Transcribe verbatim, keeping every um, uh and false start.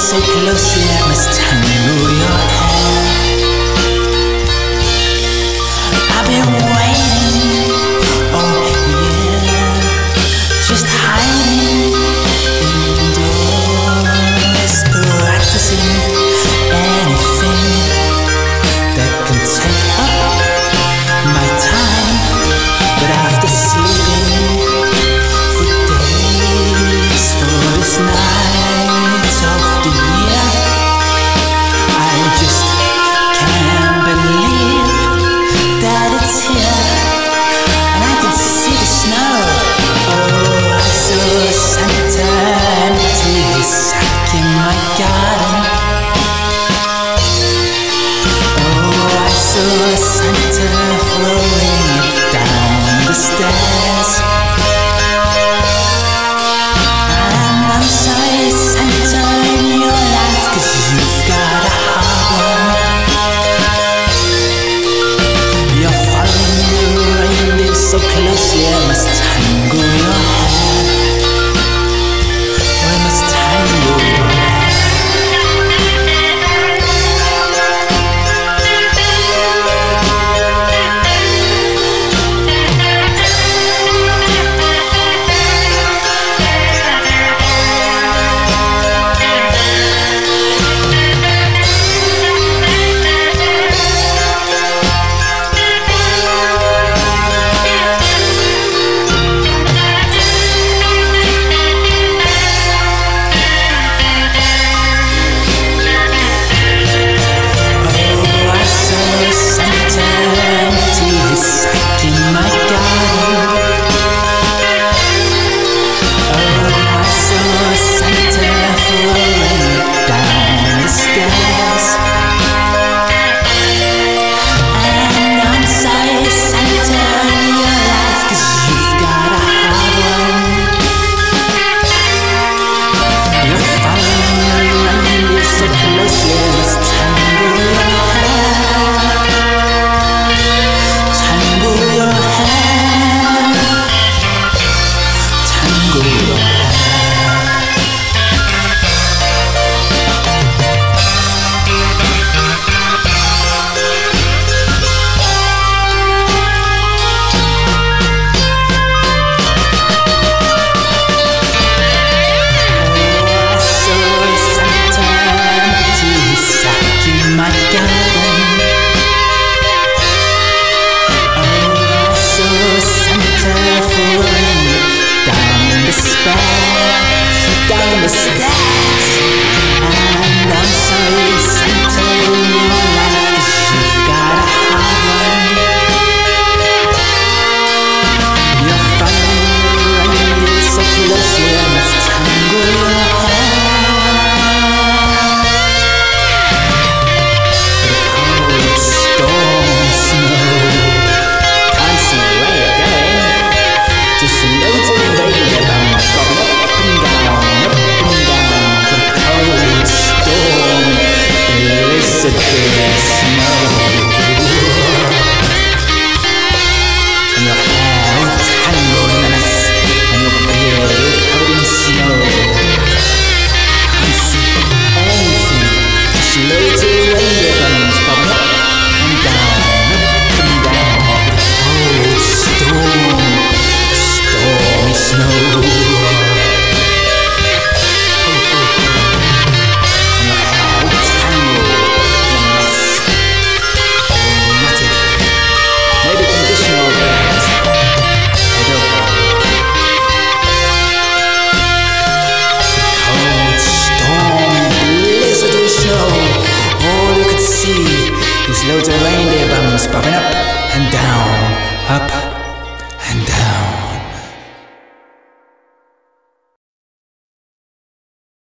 so closely I must tangle your hair. I've been waiting, oh yeah, just hiding indoors, practicing anything that can take up my time. But after sleeping for days for this night of the year, I just can't believe that it's here, and I can see the snow. Oh, I saw Santa empty his sack in my garden. Oh, I saw Santa throwing it down the stairs. And I'm sorry, Santa, in your life, 'cause you've got a hard one. You're following the reindeer so closely, I must tangle your hair. I must tangle your hair. Down the stairs, and I'm sorry, Santa, in your life, 'cause you've got a hard one. You're following the reindeer so closely, I must tangle your hair. The cold storm snow, can't see where you're going, just loads of reindeer bums bobbing up and down. Elizabeth Snow, and your hair all tangled in a mess, and your beard all covered in snow. Can't see anything, just loads of reindeer bums bobbing up and down, up and down. Oh, storm, stormy snow. Loads of reindeer bums bobbing up and down, up